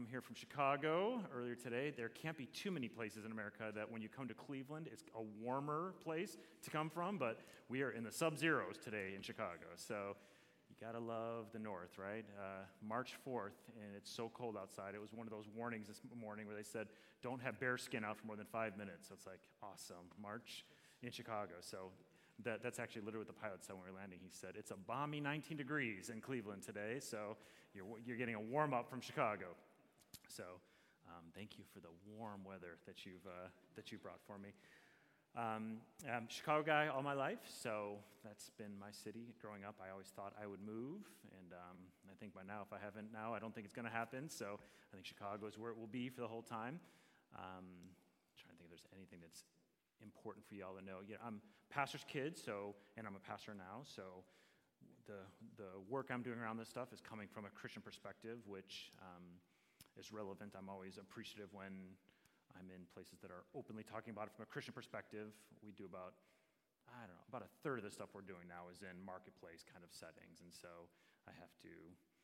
come here from Chicago earlier today. There can't be too many places in America that when you come to Cleveland, it's a warmer place to come from, but we are in the sub-zeros today in Chicago. So you got to love the north, right? March 4th, and it's so cold outside. It was one of those warnings this morning where they said, don't have bear skin out for more than 5 minutes. So it's like, awesome, March in Chicago. So that's actually literally what the pilot said when we were landing. He said, it's a balmy 19 degrees in Cleveland today, so you're getting a warm-up from Chicago. So thank you for the warm weather that you've brought for me. I'm a Chicago guy all my life, so that's been my city. Growing up, I always thought I would move, and I think by now, if I haven't now, I don't think it's going to happen, so I think Chicago is where it will be for the whole time. Trying to think if there's anything that's important for y'all to know. I'm a pastor's kid, and I'm a pastor now, so the work I'm doing around this stuff is coming from a Christian perspective, which is relevant. I'm always appreciative when I'm in places that are openly talking about it from a Christian perspective. We do about a third of the stuff we're doing now is in marketplace kind of settings, and so I have to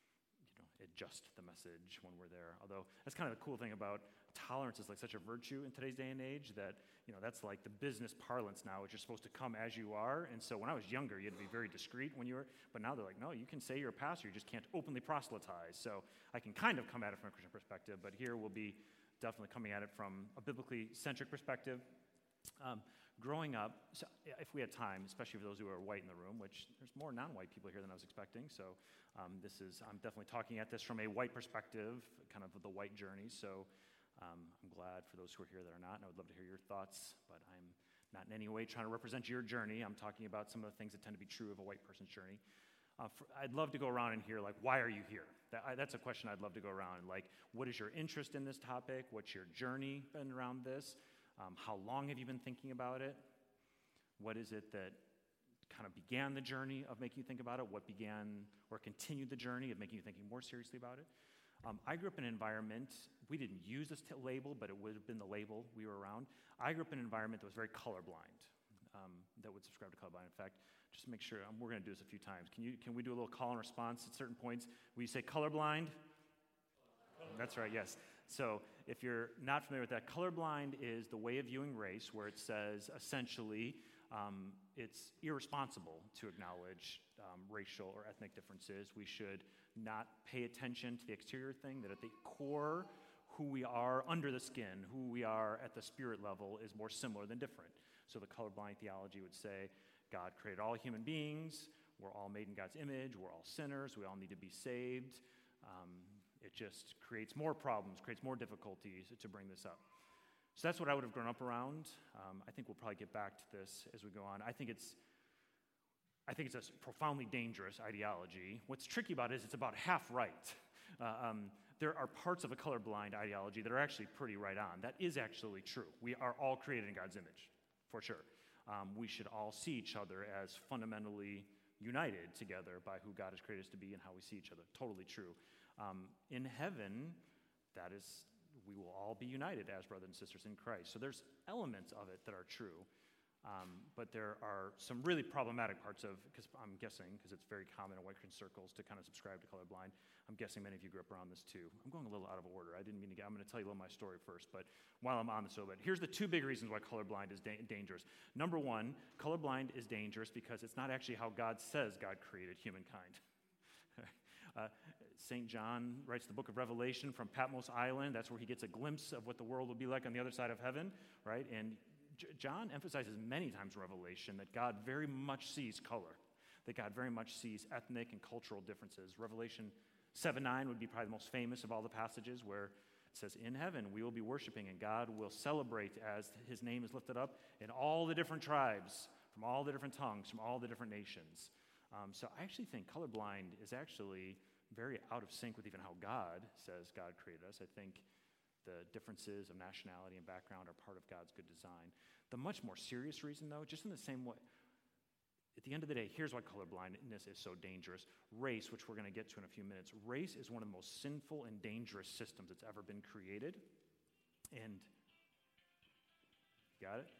adjust the message when we're there. Although that's kind of the cool thing about tolerance is like such a virtue in today's day and age that that's like the business parlance now, which you're supposed to come as you are. And so when I was younger, you had to be very discreet when you were, but now they're like, no, you can say you're a pastor, you just can't openly proselytize. So I can kind of come at it from a Christian perspective, but here we'll be definitely coming at it from a biblically centric perspective. Growing up, so if we had time, especially for those who are white in the room, which there's more non-white people here than I was expecting, so I'm definitely talking at this from a white perspective, kind of the white journey, so I'm glad for those who are here that are not, and I would love to hear your thoughts, but I'm not in any way trying to represent your journey. I'm talking about some of the things that tend to be true of a white person's journey. I'd love to go around and hear, why are you here? That's a question I'd love to go around. What is your interest in this topic? What's your journey been around this? How long have you been thinking about it? What is it that kind of began the journey of making you think about it? What began or continued the journey of making you thinking more seriously about it? I grew up in an environment, we didn't use this label, but it would have been the label we were around. I grew up in an environment that was very colorblind, that would subscribe to colorblind. In fact, just to make sure, we're going to do this a few times. Can we do a little call and response at certain points? Will you say colorblind? That's right, yes. So if you're not familiar with that, colorblind is the way of viewing race, where it says essentially it's irresponsible to acknowledge racial or ethnic differences. We should not pay attention to the exterior thing, that at the core, who we are under the skin, who we are at the spirit level is more similar than different. So the colorblind theology would say God created all human beings, we're all made in God's image, we're all sinners, we all need to be saved. It just creates more problems, creates more difficulties to bring this up. So that's what I would have grown up around. I think we'll probably get back to this as we go on. I think it's a profoundly dangerous ideology. What's tricky about it is it's about half right. There are parts of a colorblind ideology that are actually pretty right on. That is actually true. We are all created in God's image, for sure. We should all see each other as fundamentally united together by who God has created us to be and how we see each other. Totally true. In heaven, we will all be united as brothers and sisters in Christ. So there's elements of it that are true, but there are some really problematic parts because I'm guessing, because it's very common in white Christian circles to kind of subscribe to colorblind, I'm guessing many of you grew up around this too. I'm going a little out of order. I'm going to tell you a little of my story first, but while I'm on this a little bit, here's the two big reasons why colorblind is dangerous. Number one, colorblind is dangerous because it's not actually how God says God created humankind. St. John writes the book of Revelation from Patmos Island. That's where he gets a glimpse of what the world will be like on the other side of heaven, right? And John emphasizes many times in Revelation that God very much sees color, that God very much sees ethnic and cultural differences. Revelation 7:9 would be probably the most famous of all the passages where it says, in heaven we will be worshiping and God will celebrate as his name is lifted up in all the different tribes, from all the different tongues, from all the different nations. So I actually think colorblind is actually very out of sync with even how God says God created us. I think the differences of nationality and background are part of God's good design. The much more serious reason, though, just in the same way, at the end of the day, here's why colorblindness is so dangerous. Race, which we're going to get to in a few minutes, race is one of the most sinful and dangerous systems that's ever been created. And, got it?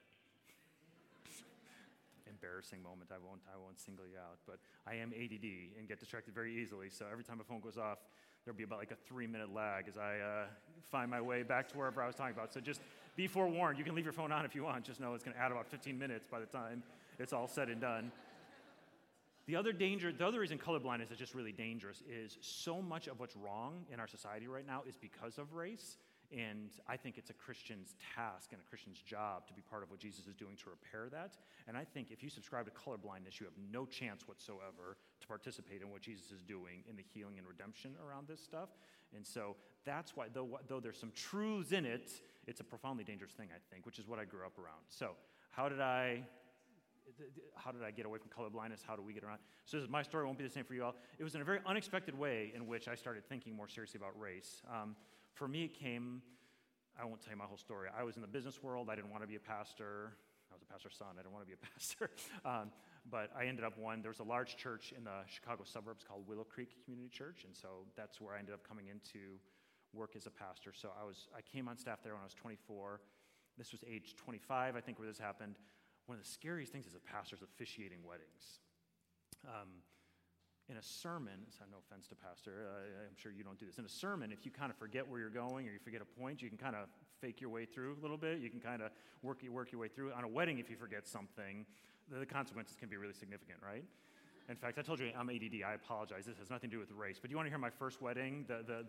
Embarrassing moment. I won't single you out, but I am ADD and get distracted very easily. So every time my phone goes off, there'll be about like a 3-minute lag as I find my way back to wherever I was talking about. So just be forewarned. You can leave your phone on if you want. Just know it's going to add about 15 minutes by the time it's all said and done. The other reason colorblindness is just really dangerous is so much of what's wrong in our society right now is because of race. And I think it's a Christian's task and a Christian's job to be part of what Jesus is doing to repair that. And I think if you subscribe to colorblindness, you have no chance whatsoever to participate in what Jesus is doing in the healing and redemption around this stuff. And so that's why, though there's some truths in it, it's a profoundly dangerous thing, I think, which is what I grew up around. So how did I get away from colorblindness? How do we get around? So my story won't be the same for you all. It was in a very unexpected way in which I started thinking more seriously about race. For me, it came, I won't tell you my whole story. I was in the business world. I didn't want to be a pastor. I was a pastor's son. I didn't want to be a pastor. But I ended up there was a large church in the Chicago suburbs called Willow Creek Community Church, and so that's where I ended up coming into work as a pastor. So I came on staff there when I was 24. This was age 25, I think, where this happened. One of the scariest things as a pastor is officiating weddings. In a sermon, so no offense to pastor, I'm sure you don't do this. In a sermon, if you kind of forget where you're going or you forget a point, you can kind of fake your way through a little bit. You can kind of work your way through. On a wedding, if you forget something, the consequences can be really significant, right? In fact, I told you I'm ADD. I apologize. This has nothing to do with race. But do you want to hear my first wedding,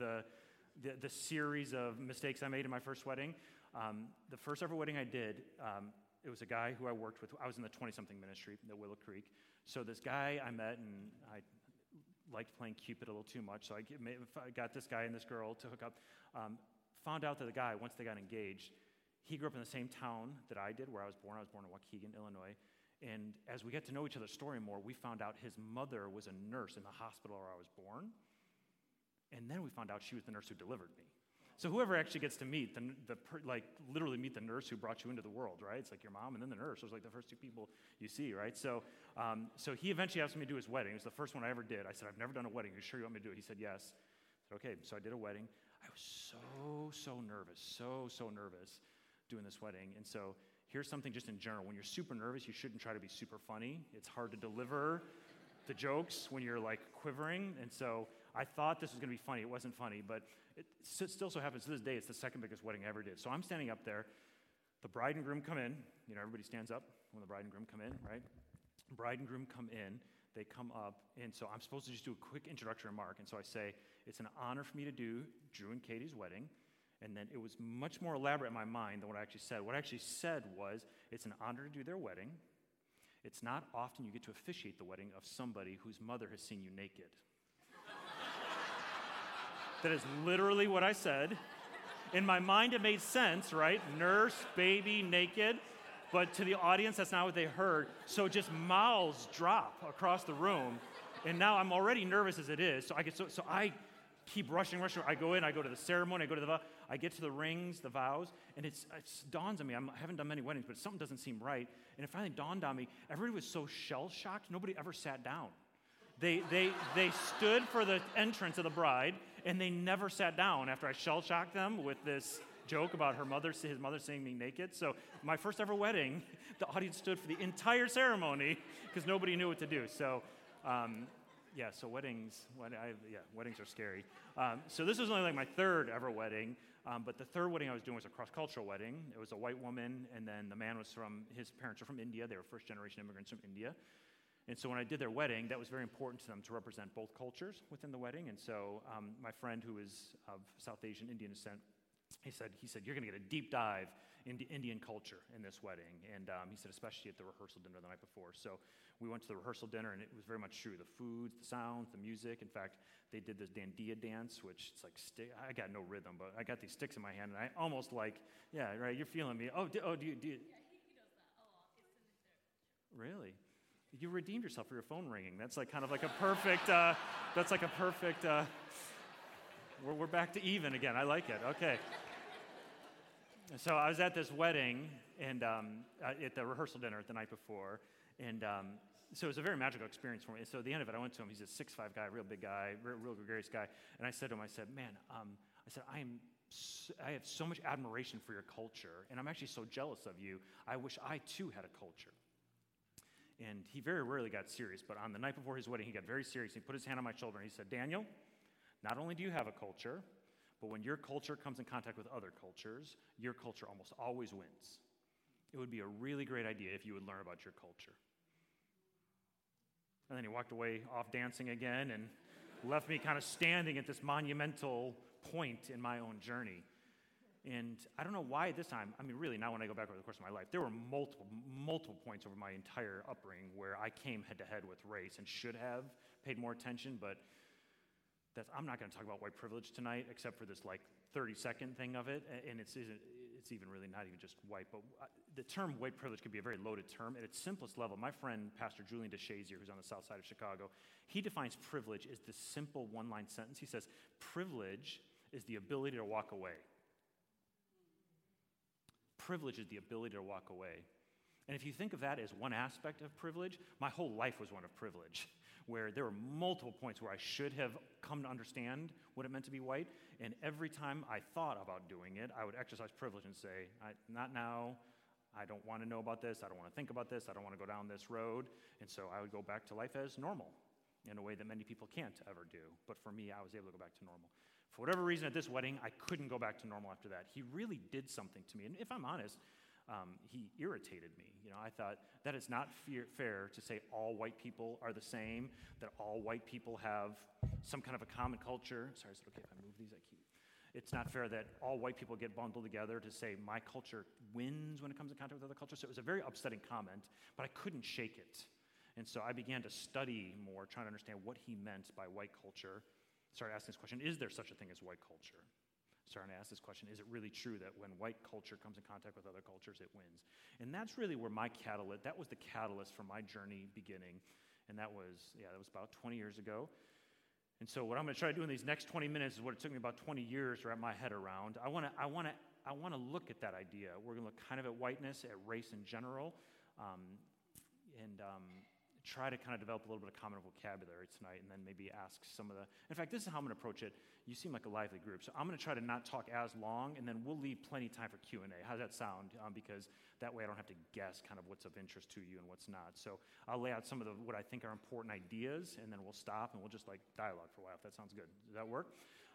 the series of mistakes I made in my first wedding? The first ever wedding I did, it was a guy who I worked with. I was in the 20-something ministry at Willow Creek. So this guy I met, and I liked playing Cupid a little too much, so I got this guy and this girl to hook up. Found out that the guy, once they got engaged, he grew up in the same town that I did, where I was born. I was born in Waukegan, Illinois. And as we got to know each other's story more, we found out his mother was a nurse in the hospital where I was born. And then we found out she was the nurse who delivered me. So whoever actually gets to meet literally meet the nurse who brought you into the world, right? It's like your mom and then the nurse. Those are like the first two people you see, right? So he eventually asked me to do his wedding. It was the first one I ever did. I said, I've never done a wedding. Are you sure you want me to do it? He said, yes. I said, okay. So I did a wedding. I was so nervous, so nervous doing this wedding. And so here's something just in general. When you're super nervous, you shouldn't try to be super funny. It's hard to deliver the jokes when you're like quivering. And so I thought this was going to be funny. It wasn't funny, but it still so happens to this day, it's the second biggest wedding I ever did. So I'm standing up there. The bride and groom come in. You know, everybody stands up when the bride and groom come in, right? Bride and groom come in. They come up. And so I'm supposed to just do a quick introductory remark. And so I say, it's an honor for me to do Drew and Katie's wedding. And then it was much more elaborate in my mind than what I actually said. What I actually said was, it's an honor to do their wedding. It's not often you get to officiate the wedding of somebody whose mother has seen you naked. That is literally what I said. In my mind, it made sense, right? Nurse, baby, naked. But to the audience, that's not what they heard. So just mouths drop across the room. And now I'm already nervous as it is. So I keep rushing. I go in, I go to the ceremony, I go to the vow. I get to the rings, the vows, and it dawns on me. I haven't done many weddings, but something doesn't seem right. And it finally dawned on me, everybody was so shell-shocked, nobody ever sat down. They stood for the entrance of the bride, and they never sat down after I shell-shocked them with this joke about his mother seeing me naked. So my first ever wedding, the audience stood for the entire ceremony because nobody knew what to do. So, so weddings are scary. So this was only like my third ever wedding, but the third wedding I was doing was a cross-cultural wedding. It was a white woman, and then the man his parents are from India. They were first-generation immigrants from India. And so when I did their wedding, that was very important to them to represent both cultures within the wedding. And so my friend, who is of South Asian Indian descent, he said, you're going to get a deep dive into Indian culture in this wedding. And he said, especially at the rehearsal dinner the night before. So we went to the rehearsal dinner, and it was very much true. The foods, the sounds, the music. In fact, they did this dandiya dance, which it's like I got no rhythm, but I got these sticks in my hand, and I almost yeah, right, you're feeling me. Do you? Yeah, he does that a lot. It's in their culture. Really? You redeemed yourself for your phone ringing. That's like kind of like a perfect, we're back to even again. I like it. Okay. So I was at this wedding and at the rehearsal dinner the night before. And so it was a very magical experience for me. So at the end of it, I went to him. He's a 6'5" guy, real big guy, real gregarious guy. And I said to him, man, I have so much admiration for your culture, and I'm actually so jealous of you. I wish I too had a culture. And he very rarely got serious, but on the night before his wedding, he got very serious. He put his hand on my shoulder, and he said, Daniel, Not only do you have a culture, but when your culture comes in contact with other cultures, your culture almost always wins. It would be a really great idea if you would learn about your culture. And then he walked away off dancing again and left me kind of standing at this monumental point in my own journey. And I don't know why at this time, I mean, really, now when I go back over the course of my life, there were multiple points over my entire upbringing where I came head-to-head with race and should have paid more attention, but I'm not going to talk about white privilege tonight, except for this, 30-second thing of it, and it's even really not even just white, but the term white privilege can be a very loaded term. At its simplest level, my friend, Pastor Julian DeShazier, who's on the south side of Chicago, he defines privilege as this simple one-line sentence. He says, privilege is the ability to walk away. Privilege is the ability to walk away. And if you think of that as one aspect of privilege, my whole life was one of privilege, where there were multiple points where I should have come to understand what it meant to be white, and every time I thought about doing it, I would exercise privilege and say, not now, I don't want to know about this, I don't want to think about this, I don't want to go down this road, and so I would go back to life as normal in a way that many people can't ever do. But for me, I was able to go back to normal. For whatever reason at this wedding, I couldn't go back to normal after that. He really did something to me, and if I'm honest, he irritated me. I thought that is not fair to say all white people are the same, that all white people have some kind of a common culture. Sorry, is it okay if I move these? It's not fair that all white people get bundled together to say my culture wins when it comes in contact with other cultures. So it was a very upsetting comment, but I couldn't shake it. And so I began to study more, trying to understand what he meant by white culture. Started asking this question, is there such a thing as white culture? Starting to ask this question, is it really true that when white culture comes in contact with other cultures, it wins? And that's really where that was the catalyst for my journey beginning. And that was about 20 years ago. And so what I'm going to try to do in these next 20 minutes is what it took me about 20 years to wrap my head around. I want to look at that idea. We're going to look kind of at whiteness, at race in general, and try to kind of develop a little bit of common vocabulary tonight, and then maybe ask some of the... In fact, this is how I'm going to approach it. You seem like a lively group, so I'm going to try to not talk as long, and then we'll leave plenty of time for Q&A. How does that sound? Because that way I don't have to guess kind of what's of interest to you and what's not. So I'll lay out some of what I think are important ideas, and then we'll stop, and we'll just dialogue for a while, if that sounds good. Does that work?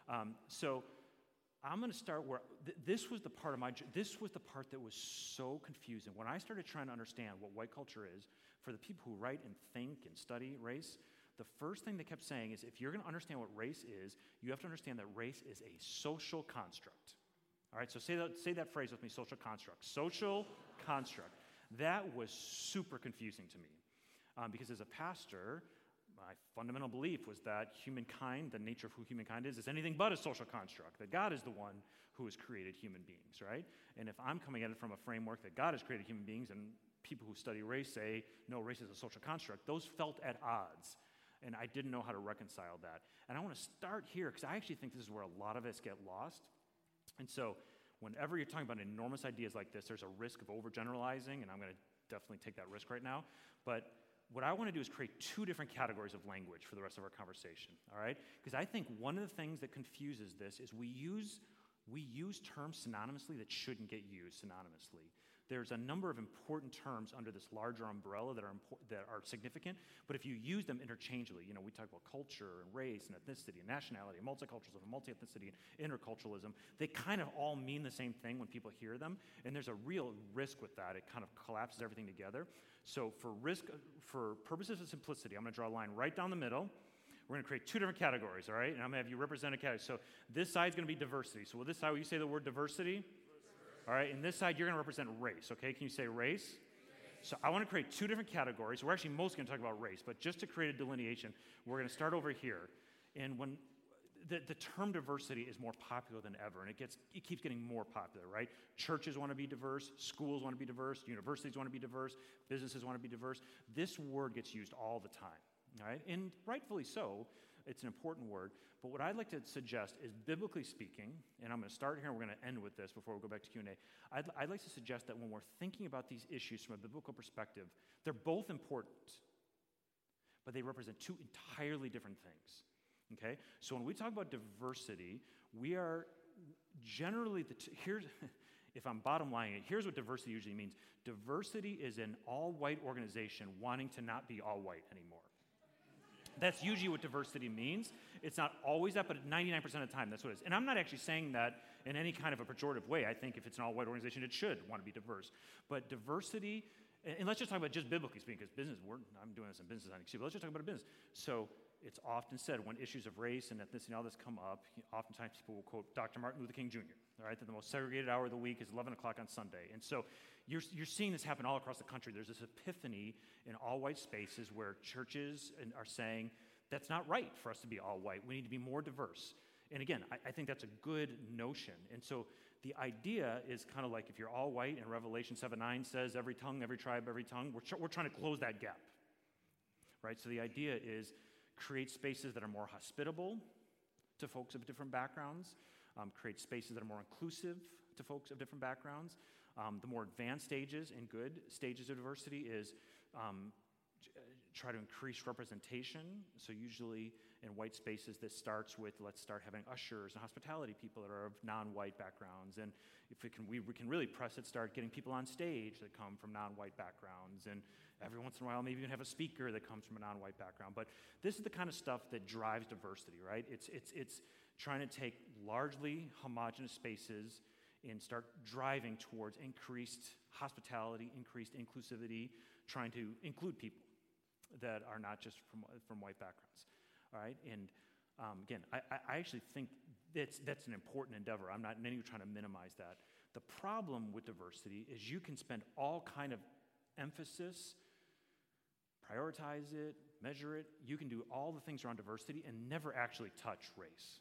So I'm going to start where this was the part that was so confusing. When I started trying to understand what white culture is, for the people who write and think and study race, the first thing they kept saying is, if you're going to understand what race is, you have to understand that race is a social construct. All right, so say that phrase with me, social construct. Social construct. That was super confusing to me, because as a pastor, my fundamental belief was that humankind, the nature of who humankind is anything but a social construct, that God is the one who has created human beings, right? And if I'm coming at it from a framework that God has created human beings, and people who study race say, no, race is a social construct, those felt at odds, and I didn't know how to reconcile that. And I want to start here, because I actually think this is where a lot of us get lost. And so whenever you're talking about enormous ideas like this, there's a risk of overgeneralizing, and I'm going to definitely take that risk right now. But what I want to do is create two different categories of language for the rest of our conversation, all right? Because I think one of the things that confuses this is we use terms synonymously that shouldn't get used synonymously. There's a number of important terms under this larger umbrella that are significant, but if you use them interchangeably, we talk about culture and race and ethnicity and nationality and multiculturalism and multi-ethnicity and interculturalism, they kind of all mean the same thing when people hear them, and there's a real risk with that. It kind of collapses everything together. So for purposes of simplicity, I'm going to draw a line right down the middle. We're going to create two different categories, all right? And I'm going to have you represent a category. So this side's going to be diversity. So will this side, will you say the word diversity? All right, and this side, you're going to represent race, okay? Can you say race? So I want to create two different categories. We're actually mostly going to talk about race, but just to create a delineation, we're going to start over here. And when the term diversity is more popular than ever, and it keeps getting more popular, right? Churches want to be diverse, schools want to be diverse, universities want to be diverse, businesses want to be diverse. This word gets used all the time, all right? And rightfully so. It's an important word, but what I'd like to suggest is, biblically speaking, and I'm going to start here and we're going to end with this before we go back to Q&A, I'd like to suggest that when we're thinking about these issues from a biblical perspective, they're both important, but they represent two entirely different things, okay? So when we talk about diversity, we are generally, if I'm bottom lining it, here's what diversity usually means. Diversity is an all-white organization wanting to not be all white anymore. That's usually what diversity means. It's not always that, but 99% of the time, that's what it is. And I'm not actually saying that in any kind of a pejorative way. I think if it's an all-white organization, it should want to be diverse. But diversity, and let's just talk about just biblically speaking, because business, I'm doing this in business, but let's just talk about a business. So it's often said when issues of race and ethnicity and all this come up, oftentimes people will quote Dr. Martin Luther King Jr., all right, that the most segregated hour of the week is 11 o'clock on Sunday. And so you're seeing this happen all across the country. There's this epiphany in all-white spaces where churches are saying, that's not right for us to be all white. We need to be more diverse. And again, I think that's a good notion. And so the idea is kind of like if you're all white and Revelation 7:9 says every tongue, every tribe, every tongue, we're trying to close that gap, right? So the idea is create spaces that are more hospitable to folks of different backgrounds, create spaces that are more inclusive to folks of different backgrounds. The more advanced stages and good stages of diversity is try to increase representation. So usually in white spaces, this starts with let's start having ushers and hospitality people that are of non-white backgrounds. And if we can really press it, start getting people on stage that come from non-white backgrounds. And every once in a while, maybe even have a speaker that comes from a non-white background. But this is the kind of stuff that drives diversity, right? It's trying to take largely homogenous spaces and start driving towards increased hospitality, increased inclusivity, trying to include people that are not just from white backgrounds, all right? And again, I actually think that's an important endeavor. I'm not in any way trying to minimize that. The problem with diversity is you can spend all kind of emphasis, prioritize it, measure it. You can do all the things around diversity and never actually touch race.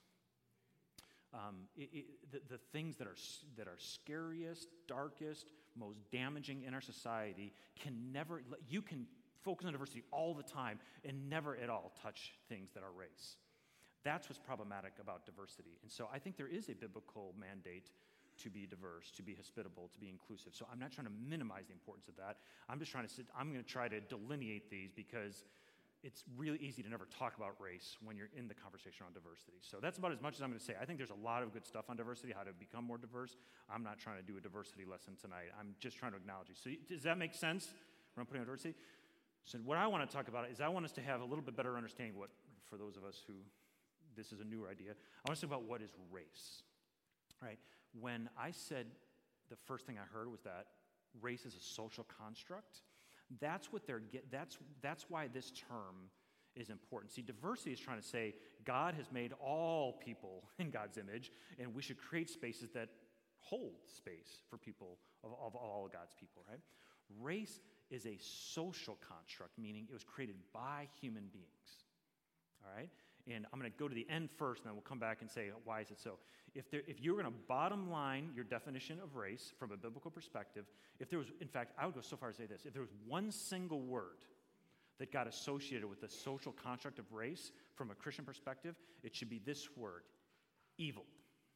The things that are scariest, darkest, most damaging in our society you can focus on diversity all the time and never at all touch things that are race. That's what's problematic about diversity. And so I think there is a biblical mandate to be diverse, to be hospitable, to be inclusive. So I'm not trying to minimize the importance of that. I'm going to try to delineate these because it's really easy to never talk about race when you're in the conversation on diversity. So that's about as much as I'm going to say. I think there's a lot of good stuff on diversity, how to become more diverse. I'm not trying to do a diversity lesson tonight. I'm just trying to acknowledge you. So does that make sense when I'm putting on diversity? So what I want to talk about is I want us to have a little bit better understanding for those of us who this is a newer idea, I want to talk about what is race, right? When I said the first thing I heard was that race is a social construct, that's why this term is important. See, diversity is trying to say God has made all people in God's image, and we should create spaces that hold space for people of all of God's people, right? Race is a social construct, meaning it was created by human beings, all right? And I'm going to go to the end first, and then we'll come back and say, why is it so? If you were going to bottom line your definition of race from a biblical perspective, in fact, I would go so far as to say this, if there was one single word that got associated with the social construct of race from a Christian perspective, it should be this word, evil.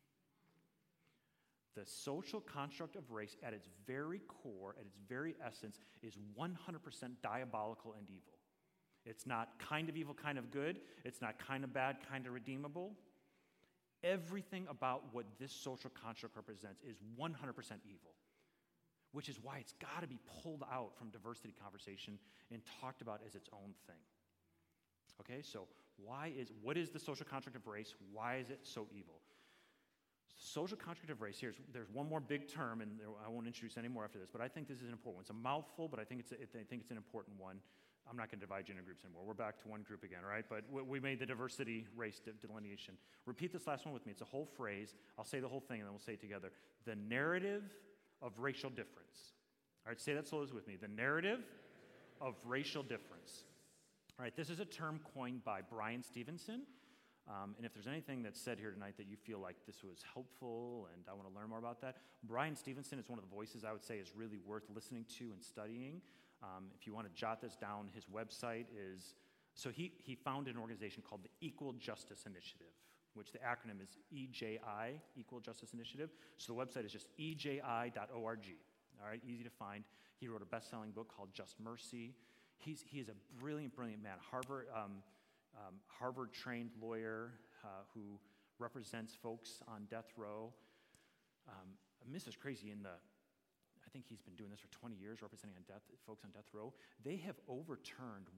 The social construct of race at its very core, at its very essence, is 100% diabolical and evil. It's not kind of evil, kind of good. It's not kind of bad, kind of redeemable. Everything about what this social construct represents is 100% evil, which is why it's got to be pulled out from diversity conversation and talked about as its own thing. Okay, so what is the social construct of race? Why is it so evil? Social construct of race, there's one more big term, and I won't introduce any more after this, but I think this is an important one. It's a mouthful, but I think it's an important one. I'm not going to divide you into groups anymore. We're back to one group again, all right? But we made the diversity race delineation. Repeat this last one with me. It's a whole phrase. I'll say the whole thing, and then we'll say it together. The narrative of racial difference. All right, say that slowly with me. The narrative of racial difference. All right, this is a term coined by Brian Stevenson. And if there's anything that's said here tonight that you feel like this was helpful and I want to learn more about that, Brian Stevenson is one of the voices I would say is really worth listening to and studying. If you want to jot this down, his website is, so he founded an organization called the Equal Justice Initiative, which the acronym is EJI, Equal Justice Initiative. So the website is just eji.org, all right, easy to find. He wrote a best-selling book called Just Mercy. He is a brilliant, brilliant man. Harvard-trained lawyer who represents folks on death row. This is crazy. I I think he's been doing this for 20 years, representing folks on death row. They have overturned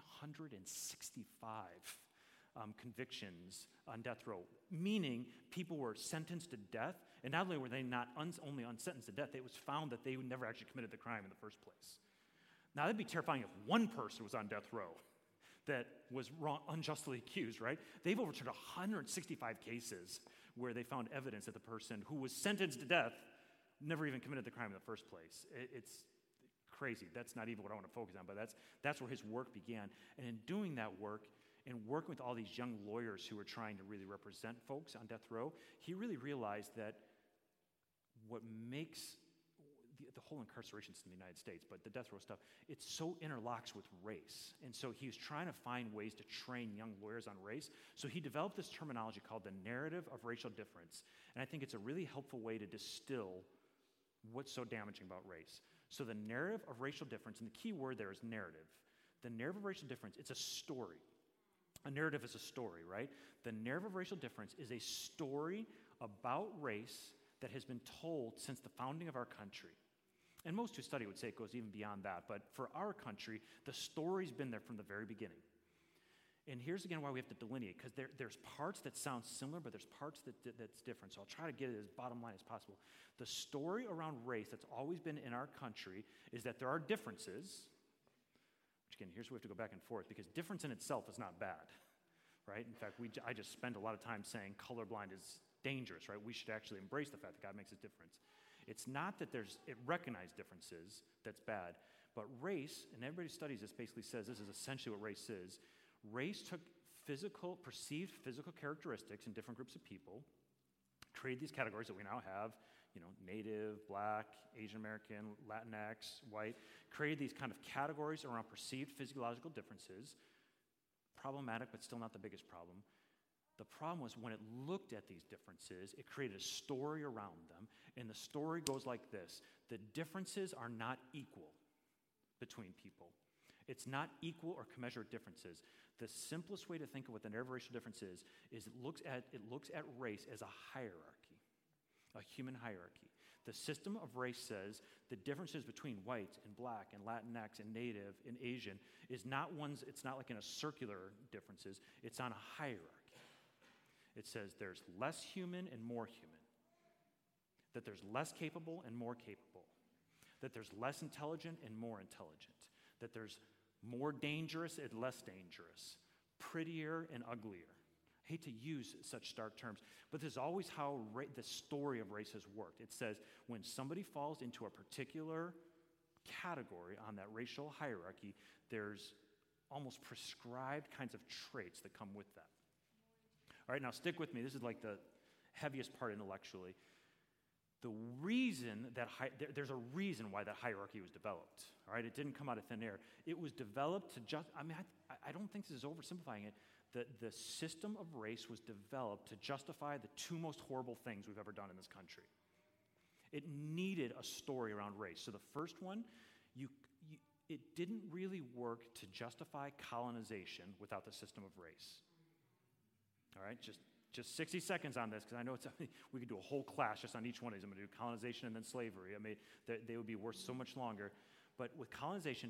165 convictions on death row, meaning people were sentenced to death, and not only were they not only unsentenced to death, it was found that they never actually committed the crime in the first place. Now, that'd be terrifying if one person was on death row that was unjustly accused, right? They've overturned 165 cases where they found evidence that the person who was sentenced to death never even committed the crime in the first place. It's crazy. That's not even what I want to focus on, but that's where his work began. And in doing that work, and working with all these young lawyers who were trying to really represent folks on death row, he really realized that what makes the whole incarceration system in the United States, but the death row stuff, it so interlocks with race. And so he was trying to find ways to train young lawyers on race. So he developed this terminology called the narrative of racial difference. And I think it's a really helpful way to distill what's so damaging about race. So the narrative of racial difference, and the key word there is narrative. The narrative of racial difference, it's a story. A narrative is a story, right? The narrative of racial difference is a story about race that has been told since the founding of our country. And most who study would say it goes even beyond that. But for our country, the story's been there from the very beginning. And here's again why we have to delineate, because there's parts that sound similar, but there's parts that's different. So I'll try to get it as bottom line as possible. The story around race that's always been in our country is that there are differences. Which again, here's where we have to go back and forth, because difference in itself is not bad, right? In fact, I just spend a lot of time saying colorblind is dangerous, right? We should actually embrace the fact that God makes a difference. It's not that it recognized differences that's bad, but race, and everybody who studies this basically says this is essentially what race is. Race took perceived physical characteristics in different groups of people, created these categories that we now have, Native, Black, Asian American, Latinx, white, created these kind of categories around perceived physiological differences. Problematic, but still not the biggest problem. The problem was when it looked at these differences, it created a story around them, and the story goes like this. The differences are not equal between people. It's not equal or commensurate differences. The simplest way to think of what the narrative of racial difference is it looks at race as a hierarchy, a human hierarchy. The system of race says the differences between white and black and Latinx and Native and Asian it's not like in a circular differences, it's on a hierarchy. It says there's less human and more human, that there's less capable and more capable, that there's less intelligent and more intelligent, that there's more dangerous and less dangerous, prettier and uglier. I hate to use such stark terms, but this is always how the story of race has worked. It says when somebody falls into a particular category on that racial hierarchy, there's almost prescribed kinds of traits that come with that. All right, now stick with me. This is like the heaviest part intellectually. The reason that there's a reason why that hierarchy was developed. All right, it didn't come out of thin air. It was developed to I don't think this is oversimplifying it. The system of race was developed to justify the two most horrible things we've ever done in this country. It needed a story around race. So the first one, it didn't really work to justify colonization without the system of race. All right, just 60 seconds on this, because I know we could do a whole class just on each one of these. I'm going to do colonization and then slavery. I mean, they would be worth so much longer. But with colonization,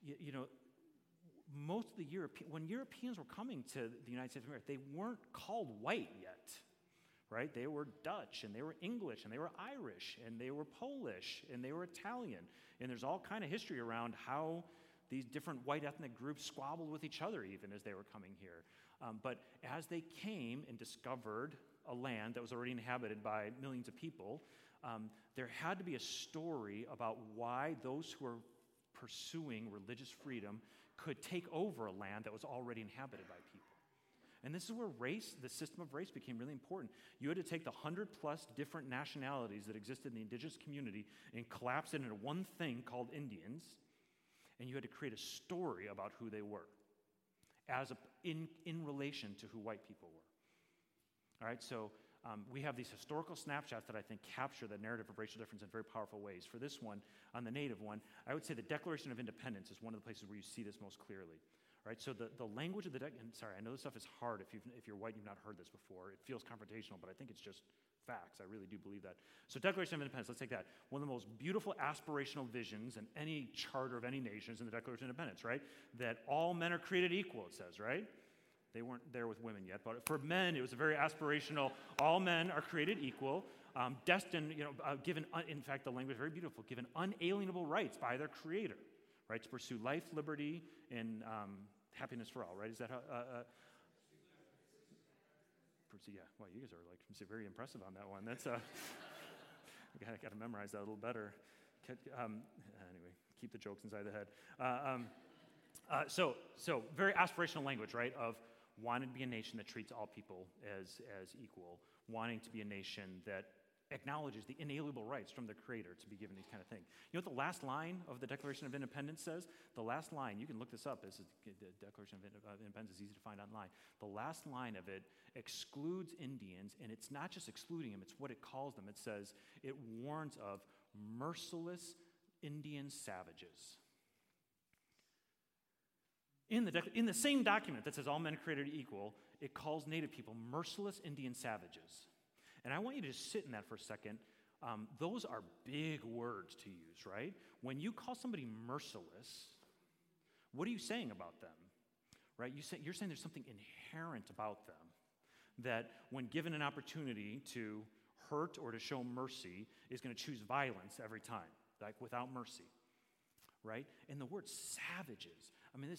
most of when Europeans were coming to the United States of America, they weren't called white yet, right? They were Dutch, and they were English, and they were Irish, and they were Polish, and they were Italian. And there's all kind of history around how these different white ethnic groups squabbled with each other even as they were coming here. But as they came and discovered a land that was already inhabited by millions of people, there had to be a story about why those who were pursuing religious freedom could take over a land that was already inhabited by people. And this is where the system of race became really important. You had to take the 100+ different nationalities that existed in the indigenous community and collapse it into one thing called Indians, and you had to create a story about who they were in relation to who white people were. All right, so we have these historical snapshots that I think capture the narrative of racial difference in very powerful ways. For this one, on the Native one, I would say the Declaration of Independence is one of the places where you see this most clearly. Right, so the language of and sorry, I know this stuff is hard if you're white and you've not heard this before. It feels confrontational, but I think it's just facts. I really do believe that. So Declaration of Independence, let's take that. One of the most beautiful aspirational visions in any charter of any nation is in the Declaration of Independence, right? That all men are created equal, it says, right? They weren't there with women yet, but for men, it was a very aspirational, all men are created equal, destined, given, in fact, the language is very beautiful, given unalienable rights by their creator, right? To pursue life, liberty, and happiness for all, right? Is that how? Yeah, well, you guys are very impressive on that one. That's, I got to memorize that a little better. Anyway, keep the jokes inside the head. So very aspirational language, right, of wanting to be a nation that treats all people as equal, wanting to be a nation that acknowledges the inalienable rights from the Creator to be given these kind of things. You know what the last line of the Declaration of Independence says? The last line, you can look this up. This is the Declaration of Independence is easy to find online. The last line of it excludes Indians, and it's not just excluding them, it's what it calls them. It says, it warns of merciless Indian savages. In the same document that says all men are created equal, it calls Native people merciless Indian savages. And I want you to just sit in that for a second. Those are big words to use, right? When you call somebody merciless, what are you saying about them? Right? You're saying there's something inherent about them that when given an opportunity to hurt or to show mercy is going to choose violence every time, like without mercy, right? And the word savages, I mean,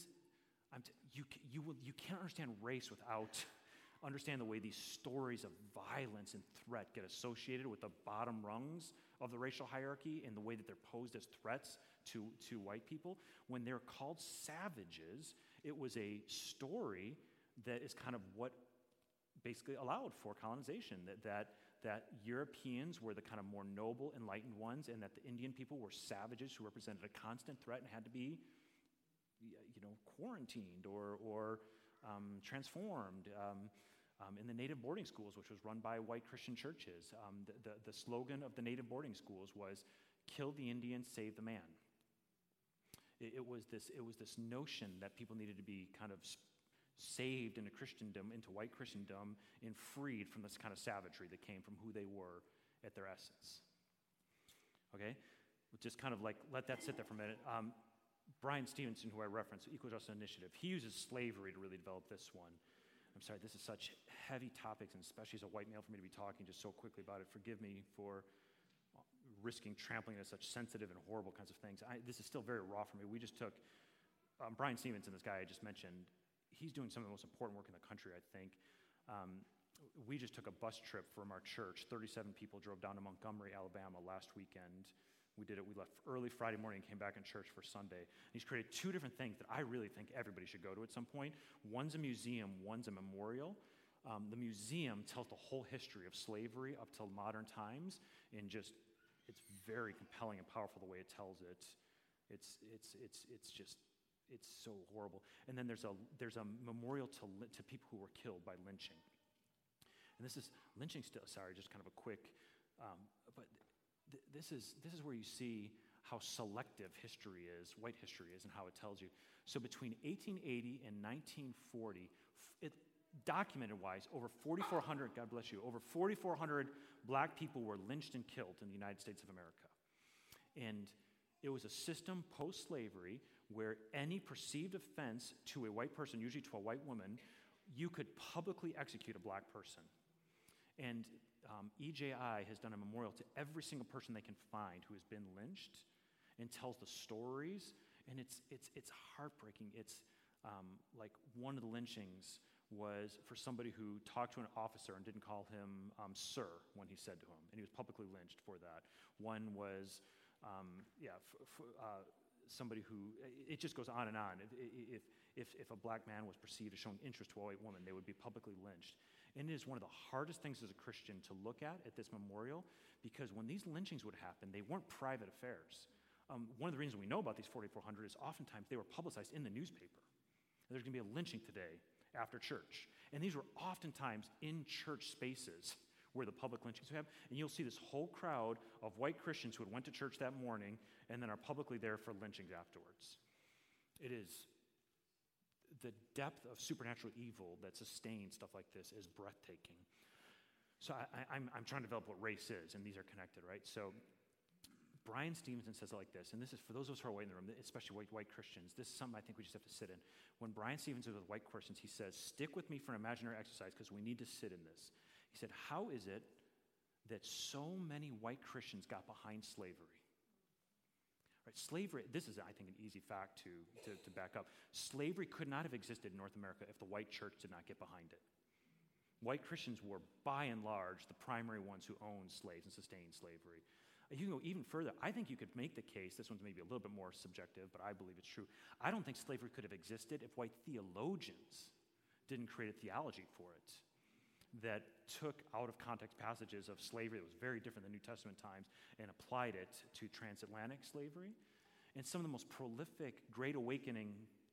you can't understand race without understand the way these stories of violence and threat get associated with the bottom rungs of the racial hierarchy and the way that they're posed as threats to white people. When they're called savages, it was a story that is kind of what basically allowed for colonization, that Europeans were the kind of more noble, enlightened ones, and that the Indian people were savages who represented a constant threat and had to be quarantined or transformed. In the Native boarding schools, which was run by white Christian churches, the slogan of the Native boarding schools was, "Kill the Indian, save the man." It was this notion that people needed to be kind of saved into Christendom, into white Christendom, and freed from this kind of savagery that came from who they were at their essence. Okay? Just kind of let that sit there for a minute. Brian Stevenson, who I referenced, Equal Justice Initiative, he uses slavery to really develop this one. I'm sorry, this is such heavy topics, and especially as a white male for me to be talking just so quickly about it. Forgive me for risking trampling on such sensitive and horrible kinds of things. This is still very raw for me. We just took Brian Stevenson, this guy I just mentioned. He's doing some of the most important work in the country, I think. We just took a bus trip from our church. 37 people drove down to Montgomery, Alabama last weekend. We left early Friday morning and came back in church for Sunday. And he's created two different things that I really think everybody should go to at some point. One's a museum, one's a memorial. The museum tells the whole history of slavery up till modern times, and it's very compelling and powerful the way it tells it. It's so horrible. And then there's a memorial to people who were killed by lynching. And this is lynching still. Sorry, just kind of a quick, but. This is where you see how selective history is, white history is, and how it tells you. So between 1880 and 1940, documented-wise, over 4,400, God bless you, over 4,400 black people were lynched and killed in the United States of America. And it was a system post-slavery where any perceived offense to a white person, usually to a white woman, you could publicly execute a black person. And EJI has done a memorial to every single person they can find who has been lynched and tells the stories, and it's heartbreaking. It's like one of the lynchings was for somebody who talked to an officer and didn't call him sir when he said to him, and he was publicly lynched for that. One was, somebody who, it just goes on and on. If a black man was perceived as showing interest to a white woman, they would be publicly lynched. And it is one of the hardest things as a Christian to look at this memorial, because when these lynchings would happen, they weren't private affairs. One of the reasons we know about these 4,400 is oftentimes they were publicized in the newspaper. There's going to be a lynching today after church. And these were oftentimes in church spaces where the public lynchings would happen. And you'll see this whole crowd of white Christians who had went to church that morning and then are publicly there for lynchings afterwards. It is the depth of supernatural evil that sustains stuff like this is breathtaking. So I'm trying to develop what race is, and these are connected, right? So Brian Stevenson says it like this, and this is for those of us who are white in the room, especially white Christians. This is something I think we just have to sit in. When Brian Stevenson was with white Christians, he says, stick with me for an imaginary exercise because we need to sit in this. He said, how is it that so many white Christians got behind slavery? Right, slavery, this is, I think, an easy fact to back up. Slavery could not have existed in North America if the white church did not get behind it. White Christians were, by and large, the primary ones who owned slaves and sustained slavery. You can go even further. I think you could make the case, this one's maybe a little bit more subjective, but I believe it's true. I don't think slavery could have existed if white theologians didn't create a theology for it that took out of context passages of slavery that was very different than New Testament times and applied it to transatlantic slavery. And some of the most prolific Great Awakening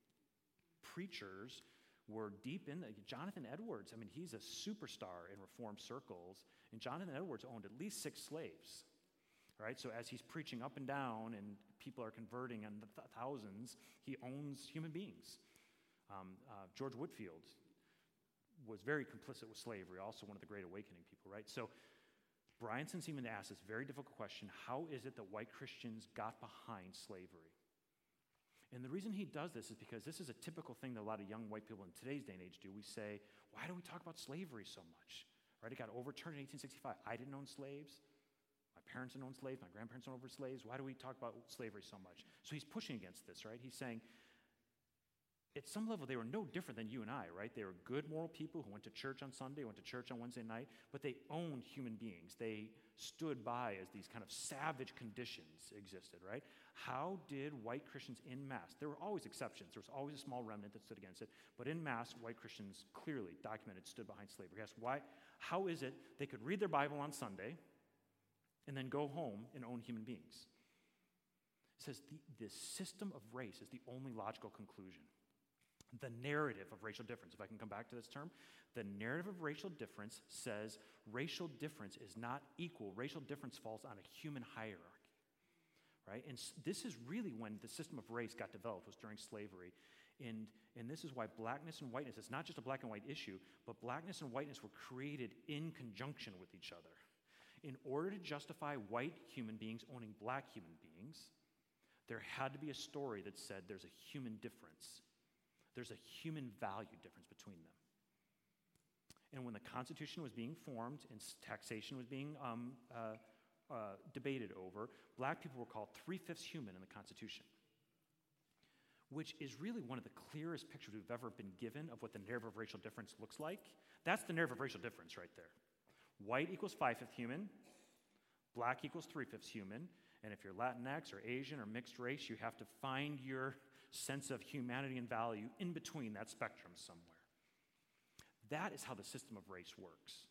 preachers were deep in Jonathan Edwards. I mean, he's a superstar in Reformed circles, and Jonathan Edwards owned at least 6 slaves. Right? So as he's preaching up and down and people are converting in the thousands, he owns human beings. George Whitefield was very complicit with slavery, also one of the Great Awakening people, right? So Brian Stevenson asked this very difficult question, how is it that white Christians got behind slavery? And the reason he does this is because this is a typical thing that a lot of young white people in today's day and age do. We say, why do we talk about slavery so much? Right? It got overturned in 1865. I didn't own slaves. My parents didn't own slaves. My grandparents didn't own slaves. Why do we talk about slavery so much? So he's pushing against this, right? He's saying, at some level, they were no different than you and I, right? They were good, moral people who went to church on Sunday, went to church on Wednesday night, but they owned human beings. They stood by as these kind of savage conditions existed, right? How did white Christians en masse, there were always exceptions, there was always a small remnant that stood against it, but en masse, white Christians clearly documented stood behind slavery. Yes, why? How is it they could read their Bible on Sunday and then go home and own human beings? It says the system of race is the only logical conclusion. The narrative of racial difference, if I can come back to this term, the narrative of racial difference says racial difference is not equal. Racial difference falls on a human hierarchy, right? And this is really when the system of race got developed, was during slavery. And this is why blackness and whiteness, it's not just a black and white issue, but blackness and whiteness were created in conjunction with each other. In order to justify white human beings owning black human beings, there had to be a story that said there's a human difference. There's a human value difference between them. And when the Constitution was being formed and taxation was being debated over, black people were called 3/5 human in the Constitution, which is really one of the clearest pictures we've ever been given of what the narrative of racial difference looks like. That's the narrative of racial difference right there. White equals 5/5 human, black equals 3/5 human, and if you're Latinx or Asian or mixed race, you have to find your sense of humanity and value in between that spectrum somewhere. That is how the system of race works.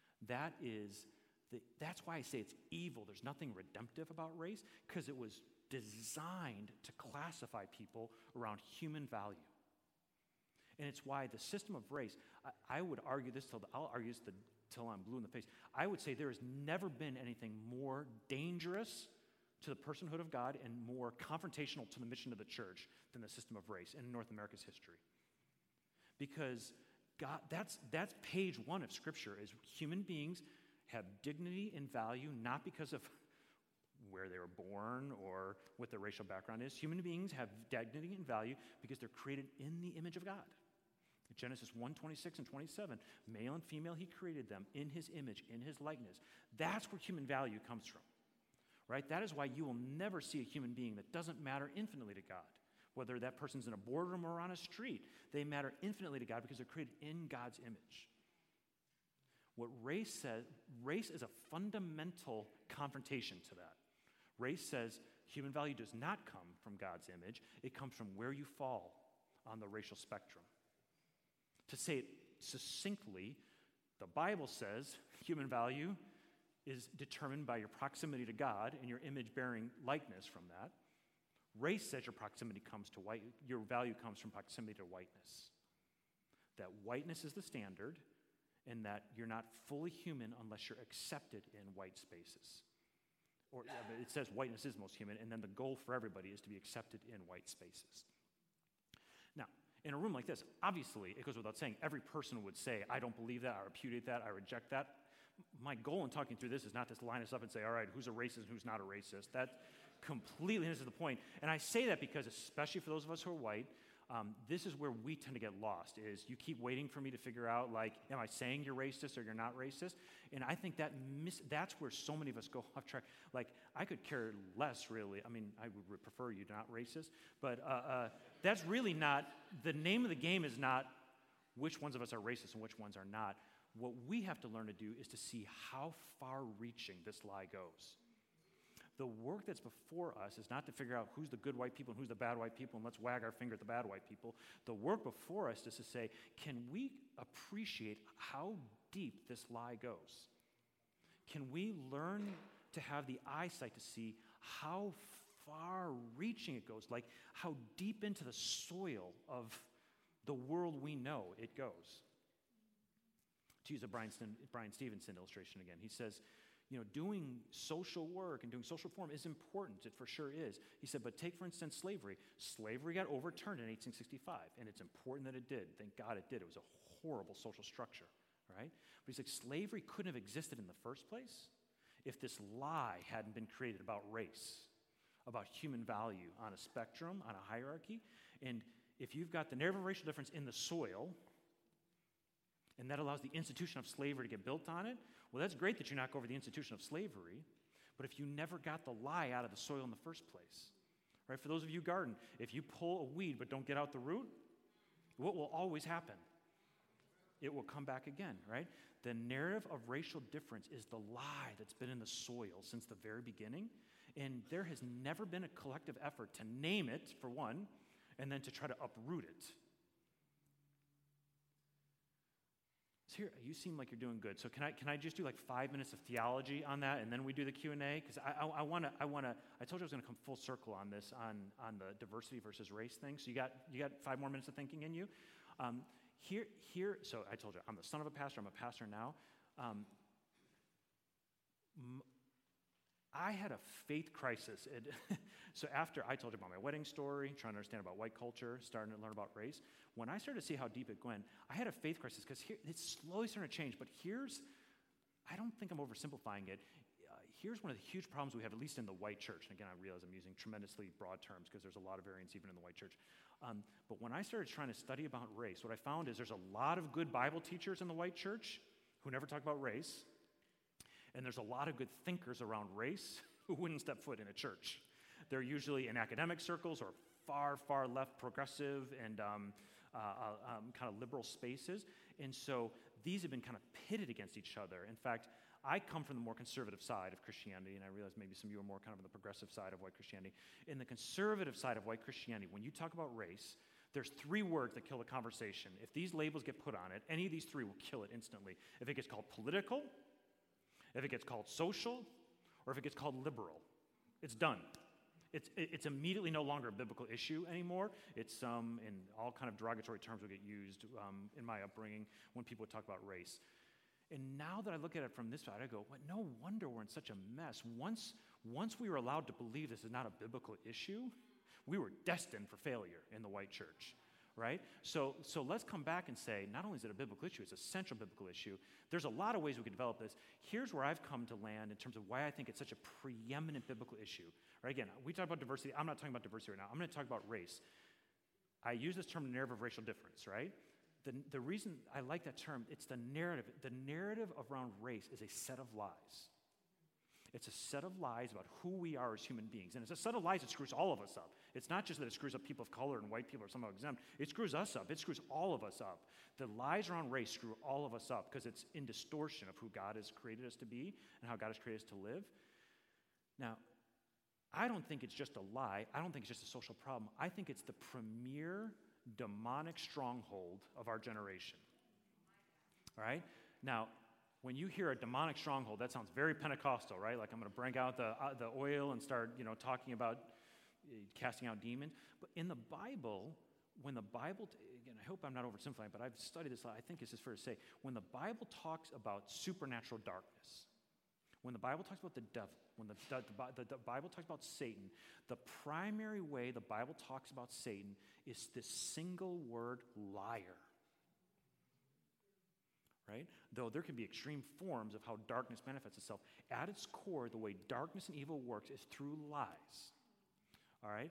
That's why I say it's evil. There's nothing redemptive about race, because it was designed to classify people around human value. And it's why the system of race, I would argue this I'll argue this till I'm blue in the face. I would say there has never been anything more dangerous to the personhood of God and more confrontational to the mission of the church than the system of race in North America's history. Because God, that's page 1 of Scripture, is human beings have dignity and value not because of where they were born or what their racial background is. Human beings have dignity and value because they're created in the image of God. Genesis 1:26 and 27, male and female, he created them in his image, in his likeness. That's where human value comes from, right? That is why you will never see a human being that doesn't matter infinitely to God. Whether that person's in a boardroom or on a street, they matter infinitely to God because they're created in God's image. What race says, race is a fundamental confrontation to that. Race says human value does not come from God's image. It comes from where you fall on the racial spectrum. To say it succinctly, the Bible says human value is determined by your proximity to God and your image-bearing likeness from that. Race says your value comes from proximity to whiteness. That whiteness is the standard, and that you're not fully human unless you're accepted in white spaces. Or it says whiteness is most human, and then the goal for everybody is to be accepted in white spaces. Now, in a room like this, obviously, it goes without saying, every person would say, I don't believe that, I repudiate that, I reject that. my goal in talking through this is not to line us up and say, all right, who's a racist and who's not a racist. That completely misses the point. And I say that because, especially for those of us who are white, this is where we tend to get lost, is you keep waiting for me to figure out, like, am I saying you're racist or you're not racist? And I think that's where so many of us go off track. Like, I could care less, really. I mean, I would prefer you not racist, but that's really not, the name of the game is not which ones of us are racist and which ones are not. What we have to learn to do is to see how far-reaching this lie goes. The work that's before us is not to figure out who's the good white people and who's the bad white people, and let's wag our finger at the bad white people. The work before us is to say, can we appreciate how deep this lie goes? Can we learn to have the eyesight to see how far-reaching it goes, like how deep into the soil of the world we know it goes? To use a Brian Stevenson illustration again, he says, doing social work and doing social reform is important. It for sure is. He said, but take, for instance, slavery. Slavery got overturned in 1865, and it's important that it did. Thank God it did. It was a horrible social structure, right? But he's like, slavery couldn't have existed in the first place if this lie hadn't been created about race, about human value on a spectrum, on a hierarchy. And if you've got the narrative of racial difference in the soil, and that allows the institution of slavery to get built on it, well, that's great that you knock over the institution of slavery, but if you never got the lie out of the soil in the first place, right? For those of you who garden, if you pull a weed but don't get out the root, what will always happen? It will come back again, right? The narrative of racial difference is the lie that's been in the soil since the very beginning, and there has never been a collective effort to name it, for one, and then to try to uproot it. So here, you seem like you're doing good. So can I just do like 5 minutes of theology on that, and then we do the Q&A? Because I told you I was going to come full circle on this, on the diversity versus race thing. So you got 5 more minutes of thinking in you. So I told you, I'm the son of a pastor. I'm a pastor now. I had a faith crisis. So after I told you about my wedding story, trying to understand about white culture, starting to learn about race, when I started to see how deep it went, I had a faith crisis because it's slowly starting to change. But I don't think I'm oversimplifying it. Here's one of the huge problems we have, at least in the white church. And again, I realize I'm using tremendously broad terms because there's a lot of variance even in the white church. But when I started trying to study about race, what I found is there's a lot of good Bible teachers in the white church who never talk about race. And there's a lot of good thinkers around race who wouldn't step foot in a church. They're usually in academic circles or far, far left progressive and kind of liberal spaces. And so these have been kind of pitted against each other. In fact, I come from the more conservative side of Christianity, and I realize maybe some of you are more kind of on the progressive side of white Christianity. In the conservative side of white Christianity, when you talk about race, there's 3 words that kill the conversation. If these labels get put on it, any of these 3 will kill it instantly. If it gets called political, if it gets called social, or if it gets called liberal, it's done. It's immediately no longer a biblical issue anymore. It's in all kind of derogatory terms will get used in my upbringing when people would talk about race. And now that I look at it from this side, I go, well, no wonder we're in such a mess. Once we were allowed to believe this is not a biblical issue, we were destined for failure in the white church. Right? So let's come back and say, not only is it a biblical issue, it's a central biblical issue. There's a lot of ways we could develop this. Here's where I've come to land in terms of why I think it's such a preeminent biblical issue. Right? Again, we talk about diversity. I'm not talking about diversity right now. I'm going to talk about race. I use this term, narrative of racial difference, right? The reason I like that term, it's the narrative. The narrative around race is a set of lies. It's a set of lies about who we are as human beings. And it's a set of lies that screws all of us up. It's not just that it screws up people of color and white people are somehow exempt. It screws us up. It screws all of us up. The lies around race screw all of us up because it's in distortion of who God has created us to be and how God has created us to live. Now, I don't think it's just a lie. I don't think it's just a social problem. I think it's the premier demonic stronghold of our generation. All right? Now, when you hear a demonic stronghold, that sounds very Pentecostal, right? Like I'm going to bring out the oil and start, talking about casting out demons. But in the Bible, when the Bible, again, I hope I'm not oversimplifying, but I've studied this a lot. I think this is fair to say. When the Bible talks about supernatural darkness, when the Bible talks about the devil, when the Bible talks about Satan, the primary way the Bible talks about Satan is this single word, liar. right? Though there can be extreme forms of how darkness manifests itself. At its core, the way darkness and evil works is through lies. All right?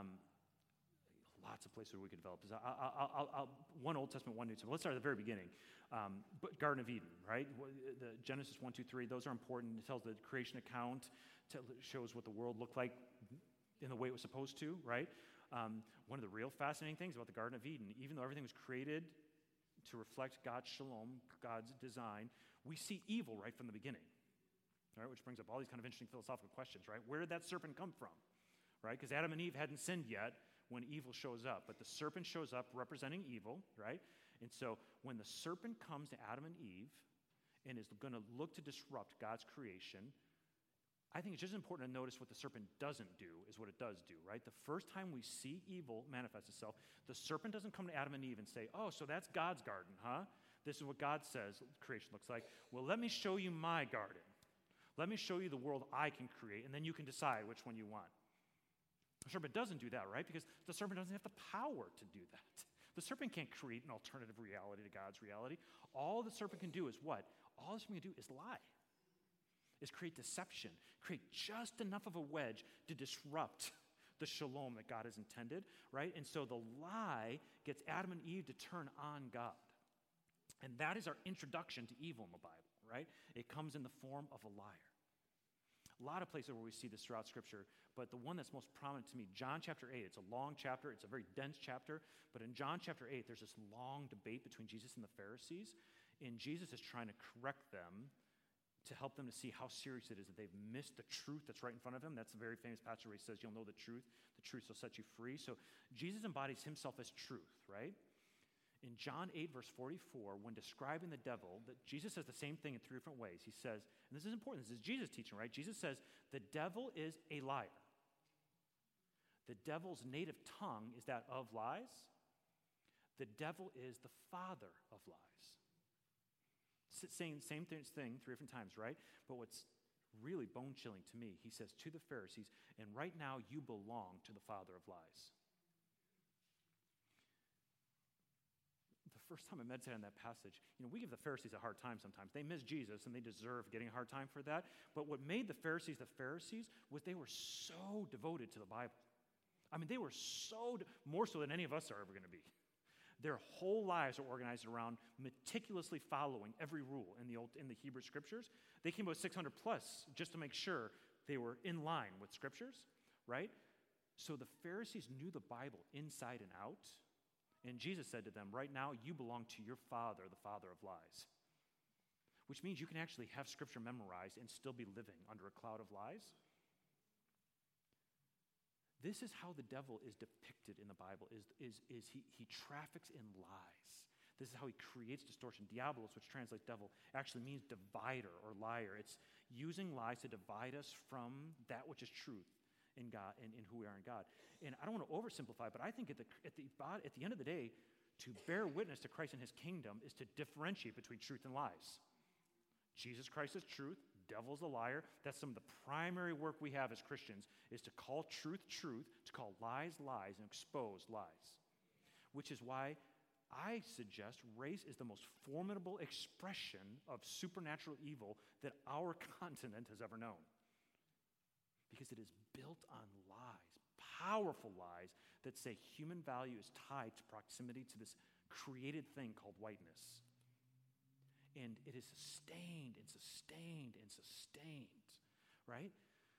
Lots of places where we could develop this. One Old Testament, one New Testament. Let's start at the very beginning. But Garden of Eden, right? The Genesis 1, 2, 3, those are important. It tells the creation account, shows what the world looked like in the way it was supposed to, right? One of the real fascinating things about the Garden of Eden, even though everything was created to reflect God's shalom, God's design, we see evil right from the beginning, right? Which brings up all these kind of interesting philosophical questions, right? Where did that serpent come from, right? Because Adam and Eve hadn't sinned yet when evil shows up, but the serpent shows up representing evil, right? And so when the serpent comes to Adam and Eve and is going to look to disrupt God's creation, I think it's just important to notice what the serpent doesn't do is what it does do, right? The first time we see evil manifest itself, the serpent doesn't come to Adam and Eve and say, oh, so that's God's garden, huh? This is what God says creation looks like. Well, let me show you my garden. Let me show you the world I can create, and then you can decide which one you want. The serpent doesn't do that, right? Because the serpent doesn't have the power to do that. The serpent can't create an alternative reality to God's reality. All the serpent can do is what? All the serpent can do is lie. Is create deception, create just enough of a wedge to disrupt the shalom that God has intended, right? And so the lie gets Adam and Eve to turn on God. And that is our introduction to evil in the Bible, right? It comes in the form of a liar. A lot of places where we see this throughout Scripture, but the one that's most prominent to me, John chapter 8, it's a long chapter, it's a very dense chapter, but in John chapter 8, there's this long debate between Jesus and the Pharisees, and Jesus is trying to correct them to help them to see how serious it is that they've missed the truth that's right in front of them. That's a very famous passage where he says, you'll know the truth will set you free. So Jesus embodies himself as truth, right? In John 8, verse 44, when describing the devil, that Jesus says the same thing in three different ways. He says, and this is important, this is Jesus teaching, right? Jesus says, the devil is a liar. The devil's native tongue is that of lies. The devil is the father of lies. Saying the same thing three different times, right? But what's really bone-chilling to me, he says to the Pharisees, and right now you belong to the father of lies. The first time I meditated on that passage, we give the Pharisees a hard time sometimes. They miss Jesus, and they deserve getting a hard time for that. But what made the Pharisees was they were so devoted to the Bible. I mean, they were more so than any of us are ever going to be. Their whole lives are organized around meticulously following every rule in the Hebrew Scriptures. They came about 600 plus just to make sure they were in line with Scriptures, right? So the Pharisees knew the Bible inside and out, and Jesus said to them, right now you belong to your father, the father of lies, which means you can actually have Scripture memorized and still be living under a cloud of lies. This is how the devil is depicted in the Bible, is he traffics in lies. This is how he creates distortion. Diabolos, which translates devil, actually means divider or liar. It's using lies to divide us from that which is truth in God and in who we are in God. And I don't want to oversimplify, but I think at the end of the day, to bear witness to Christ and his kingdom is to differentiate between truth and lies. Jesus Christ is truth. Devil's a liar. That's some of the primary work we have as Christians, is to call truth, truth, to call lies, lies, and expose lies. Which is why I suggest race is the most formidable expression of supernatural evil that our continent has ever known. Because it is built on lies, powerful lies that say human value is tied to proximity to this created thing called whiteness. And it is sustained and sustained and sustained, right?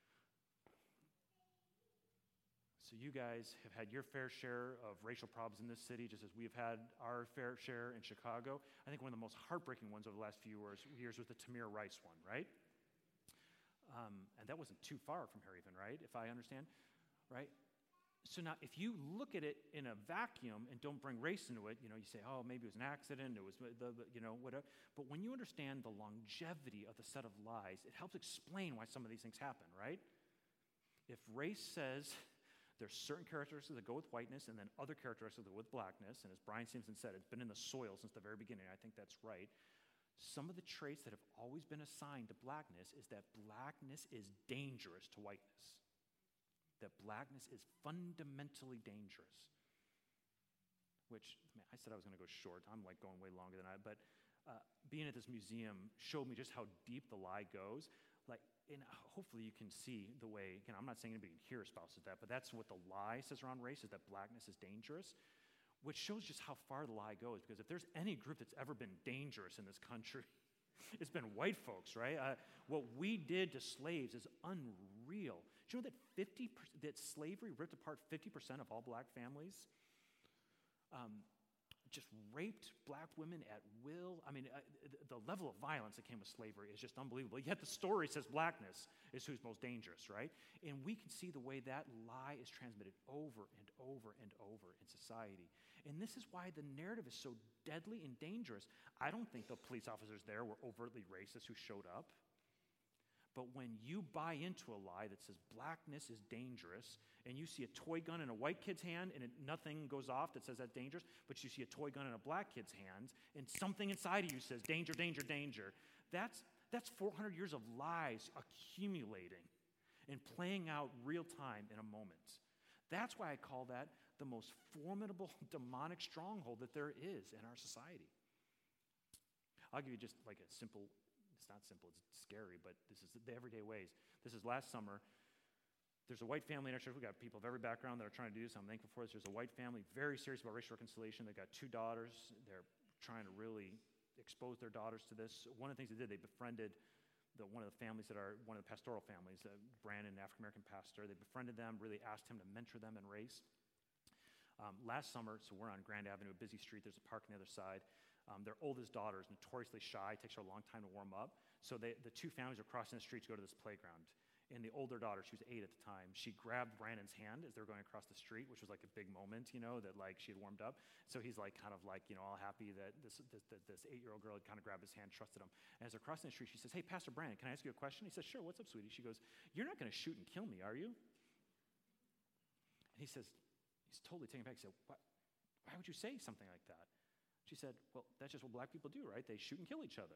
So you guys have had your fair share of racial problems in this city, just as we have had our fair share in Chicago. I think one of the most heartbreaking ones over the last few years was the Tamir Rice one, right? And that wasn't too far from here even, right? If I understand, right? So now, if you look at it in a vacuum and don't bring race into it, you say, oh, maybe it was an accident, it was whatever. But when you understand the longevity of the set of lies, it helps explain why some of these things happen, right? If race says there's certain characteristics that go with whiteness and then other characteristics that go with blackness, and as Brian Simpson said, it's been in the soil since the very beginning, I think that's right. Some of the traits that have always been assigned to blackness is that blackness is dangerous to whiteness. That blackness is fundamentally dangerous. Which, I said I was going to go short. I'm like going way longer than but being at this museum showed me just how deep the lie goes. And hopefully you can see the way, I'm not saying anybody here espouses that, but that's what the lie says around race, is that blackness is dangerous, which shows just how far the lie goes. Because if there's any group that's ever been dangerous in this country, it's been white folks, right? What we did to slaves is unreal. Do you know that slavery ripped apart 50% of all black families? Just raped black women at will. The level of violence that came with slavery is just unbelievable. Yet the story says blackness is who's most dangerous, right? And we can see the way that lie is transmitted over and over and over in society. And this is why the narrative is so deadly and dangerous. I don't think the police officers there were overtly racist who showed up. But when you buy into a lie that says blackness is dangerous, and you see a toy gun in a white kid's hand, and nothing goes off that says that's dangerous, but you see a toy gun in a black kid's hands, and something inside of you says danger, danger, danger, that's 400 years of lies accumulating and playing out real time in a moment. That's why I call that the most formidable demonic stronghold that there is in our society. I'll give you just like a simple. It's not simple, it's scary, but this is the everyday ways. This is last summer. There's a white family in our church. We've got people of every background that are trying to do this. I'm thankful for this. There's a white family, very serious about racial reconciliation. They've got 2 daughters. They're trying to really expose their daughters to this. One of the things they did, they befriended one of the families that are one of the pastoral families, Brandon, an African-American pastor. They befriended them, really asked him to mentor them in race. Last summer, so we're on Grand Avenue, a busy street. There's a park on the other side. Their oldest daughter is notoriously shy. It takes her a long time to warm up. So the 2 families are crossing the street to go to this playground. And the older daughter, she was 8 at the time, she grabbed Brandon's hand as they were going across the street, which was like a big moment, that like she had warmed up. So he's like kind of like, all happy that this 8-year-old girl had kind of grabbed his hand, trusted him. And as they're crossing the street, she says, "Hey, Pastor Brandon, can I ask you a question?" He says, "Sure, what's up, sweetie?" She goes, "You're not going to shoot and kill me, are you?" And he's totally taken back. He said, why would you say something like that? She said, "Well, that's just what black people do, right? They shoot and kill each other."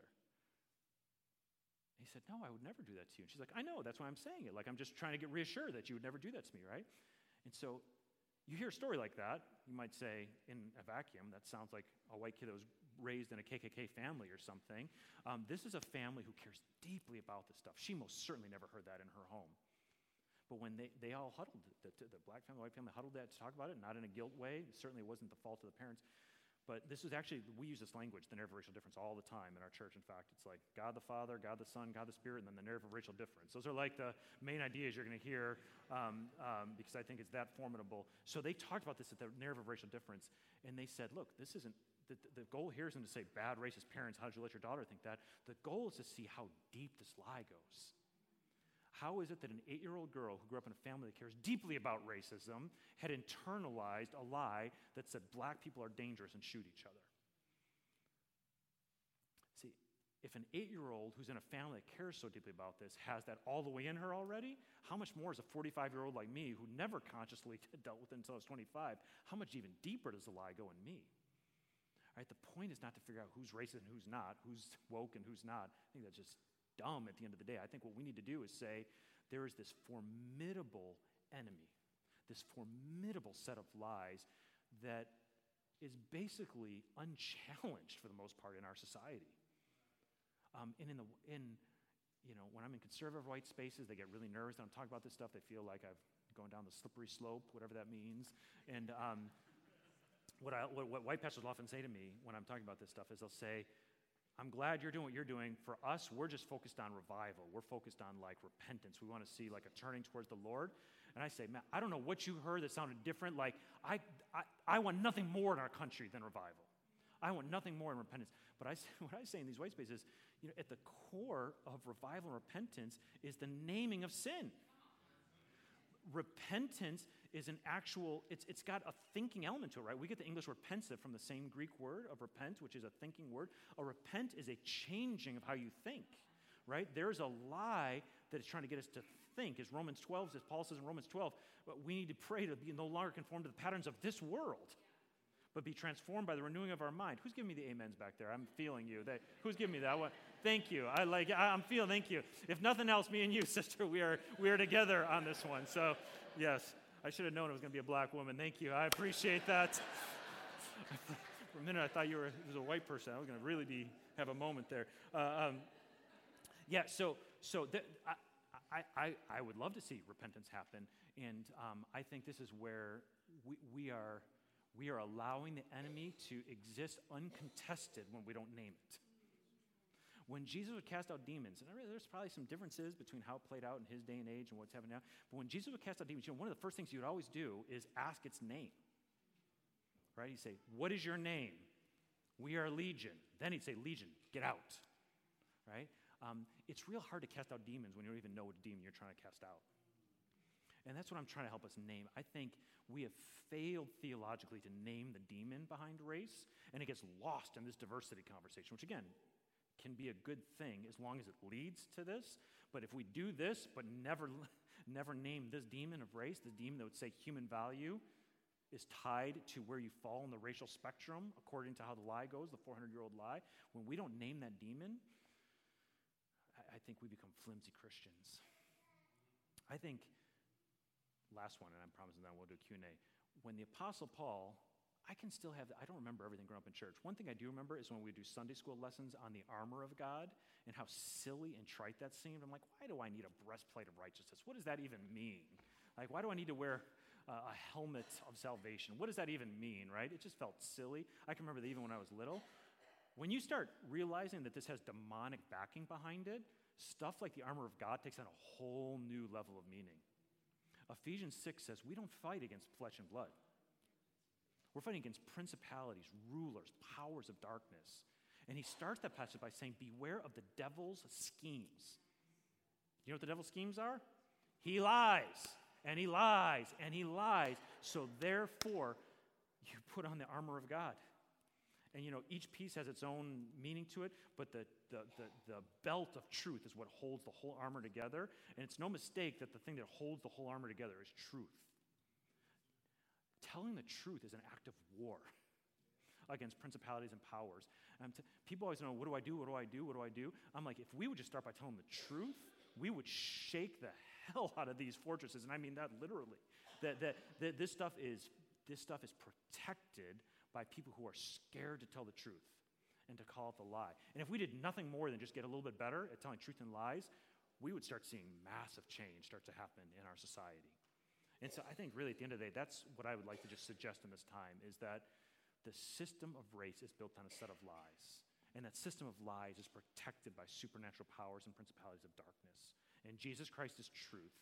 He said, "No, I would never do that to you." And she's like, "I know, that's why I'm saying it. Like, I'm just trying to get reassured that you would never do that to me, right?" And so you hear a story like that, you might say, in a vacuum, that sounds like a white kid that was raised in a KKK family or something. This is a family who cares deeply about this stuff. She most certainly never heard that in her home. But when they all huddled, the black family, the white family huddled that to talk about it, not in a guilt way. Certainly it wasn't the fault of the parents. But this was actually, we use this language, the narrative of racial difference, all the time in our church. In fact, it's like God the Father, God the Son, God the Spirit, and then the narrative of racial difference. Those are like the main ideas you're going to hear because I think it's that formidable. So they talked about this at the narrative of racial difference, and they said, look, this isn't, the goal here isn't to say bad racist parents, how did you let your daughter think that? The goal is to see how deep this lie goes. How is it that an 8-year-old girl who grew up in a family that cares deeply about racism had internalized a lie that said black people are dangerous and shoot each other? See, if an 8-year-old who's in a family that cares so deeply about this has that all the way in her already, how much more is a 45-year-old like me who never consciously dealt with it until I was 25, how much even deeper does the lie go in me? All right, the point is not to figure out who's racist and who's not, who's woke and who's not. I think that's just dumb at the end of the day. I think what we need to do is say there is this formidable enemy, this formidable set of lies that is basically unchallenged for the most part in our society. And when I'm in conservative white spaces, they get really nervous that I'm talking about this stuff. They feel like I've gone down the slippery slope, whatever that means. And what white pastors will often say to me when I'm talking about this stuff is they'll say, "I'm glad you're doing what you're doing. For us, we're just focused on revival. We're focused on like repentance. We want to see like a turning towards the Lord." And I say, "Man, I don't know what you heard that sounded different. Like I want nothing more in our country than revival. I want nothing more in repentance." But what I say in these white spaces, at the core of revival and repentance is the naming of sin. Repentance is an actual, it's got a thinking element to it, right? We get the English word pensive from the same Greek word of repent, which is a thinking word. A repent is a changing of how you think, right? There's a lie that is trying to get us to think. As Paul says in Romans 12, we need to pray to be no longer conformed to the patterns of this world, but be transformed by the renewing of our mind. Who's giving me the amens back there? I'm feeling you. Who's giving me that one? Thank you. I'm feeling, thank you. If nothing else, me and you, sister, we are together on this one. So, yes, I should have known it was going to be a black woman. Thank you. I appreciate that. For a minute, I thought it was a white person. I was going to really be have a moment there. Yeah, I would love to see repentance happen, and I think this is where we are allowing the enemy to exist uncontested when we don't name it. When Jesus would cast out demons, and there's probably some differences between how it played out in his day and age and what's happening now, but when Jesus would cast out demons, one of the first things he would always do is ask its name. Right? He'd say, "What is your name?" "We are Legion." Then he'd say, "Legion, get out." Right? It's real hard to cast out demons when you don't even know what demon you're trying to cast out. And that's what I'm trying to help us name. I think we have failed theologically to name the demon behind race, and it gets lost in this diversity conversation, which again, can be a good thing as long as it leads to this. But if we do this, but never name this demon of race, the demon that would say human value is tied to where you fall in the racial spectrum, according to how the lie goes, the 400-year-old lie, when we don't name that demon, I think we become flimsy Christians. I think, last one, and I'm promising that we'll do a Q&A. When the Apostle Paul, I don't remember everything growing up in church. One thing I do remember is when we do Sunday school lessons on the armor of God and how silly and trite that seemed. I'm like, why do I need a breastplate of righteousness? What does that even mean? Like, why do I need to wear a helmet of salvation? What does that even mean, right? It just felt silly. I can remember that even when I was little. When you start realizing that this has demonic backing behind it, stuff like the armor of God takes on a whole new level of meaning. Ephesians 6 says we don't fight against flesh and blood. We're fighting against principalities, rulers, powers of darkness. And he starts that passage by saying, beware of the devil's schemes. You know what the devil's schemes are? He lies, and he lies, and he lies. So therefore, you put on the armor of God. And each piece has its own meaning to it, but the belt of truth is what holds the whole armor together. And it's no mistake that the thing that holds the whole armor together is truth. Telling the truth is an act of war against principalities and powers. People always know, what do I do? What do I do? What do I do? I'm like, if we would just start by telling the truth, we would shake the hell out of these fortresses, and I mean that literally. That this stuff is protected by people who are scared to tell the truth and to call it the lie. And if we did nothing more than just get a little bit better at telling truth and lies, we would start seeing massive change start to happen in our society. And so I think really at the end of the day, that's what I would like to just suggest in this time, is that the system of race is built on a set of lies. And that system of lies is protected by supernatural powers and principalities of darkness. And Jesus Christ is truth.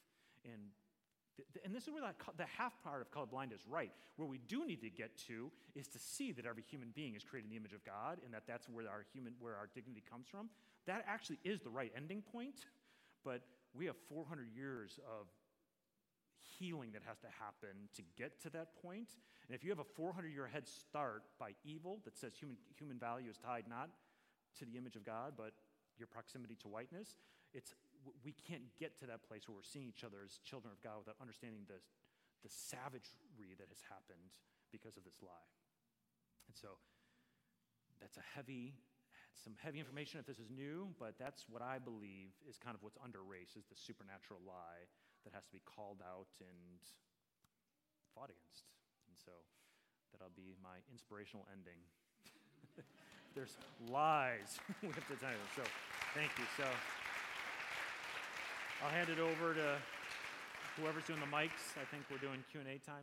And this is where the half part of colorblind is right. Where we do need to get to is to see that every human being is created in the image of God, and that's where our dignity comes from. That actually is the right ending point, but we have 400 years of healing that has to happen to get to that point. And if you have a 400-year head start by evil that says human value is tied not to the image of God, but your proximity to whiteness, we can't get to that place where we're seeing each other as children of God without understanding the savagery that has happened because of this lie. And so that's some heavy information if this is new, but that's what I believe is kind of what's under race, is the supernatural lie that has to be called out and fought against. And so that'll be my inspirational ending. There's lies we have to tell you. So thank you. So I'll hand it over to whoever's doing the mics. I think we're doing Q&A time.